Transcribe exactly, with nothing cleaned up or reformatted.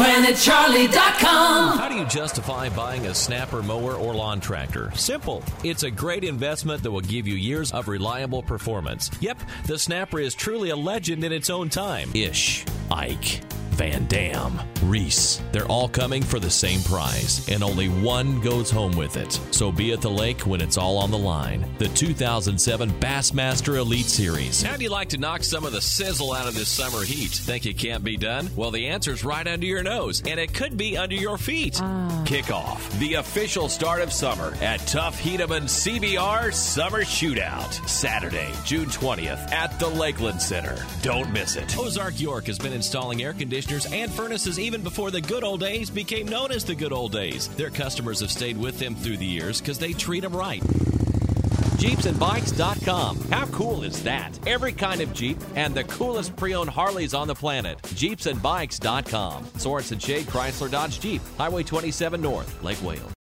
twenty charlie dot com. How do you justify buying a snapper mower or lawn tractor? Simple. It's a great investment that will give you years of reliable performance. Yep, the Snapper is truly a legend in its own time. Ish, Ike, Van Dam, Reese. They're all coming for the same prize, and only one goes home with it. So be at the lake when it's all on the line. The two thousand seven Bassmaster Elite Series. How'd you like to knock some of the sizzle out of this summer heat? Think it can't be done? Well, the answer's right under your nose, and it could be under your feet. Uh. Kick off the official start of summer at Tough Hedeman C B R Summer Shootout. Saturday, June twentieth at the Lakeland Center. Don't miss it. Ozark York has been installing air conditioners and furnaces even before the good old days became known as the good old days. Their customers have stayed with them through the years because they treat them right. Jeeps and Bikes dot com. How cool is that? Every kind of Jeep and the coolest pre-owned Harleys on the planet. Jeeps and Bikes dot com. Sorensen Shade Chrysler Dodge Jeep. Highway twenty-seven North, Lake Wales.